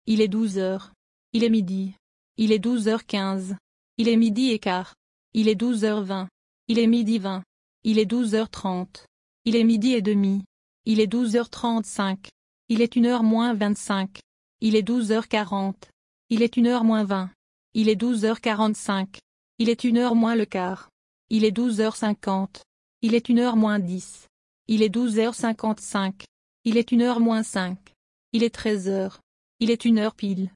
Il est 12 heures. Il est midi. Il est 12h15. Il est midi et quart. Il est 12h20. Il est midi 20. Il est 12h30. Il est midi et demi. Il est 12h35. Il est 1h moins 25. Il est 12h40. Il est 1h moins 20. Il est 12h45. Il est 1h moins le quart. Il est 12h50. Il est 1h moins 10. Il est 12h55. Il est 1h moins 5. Il est 13h. Il est 1h pile.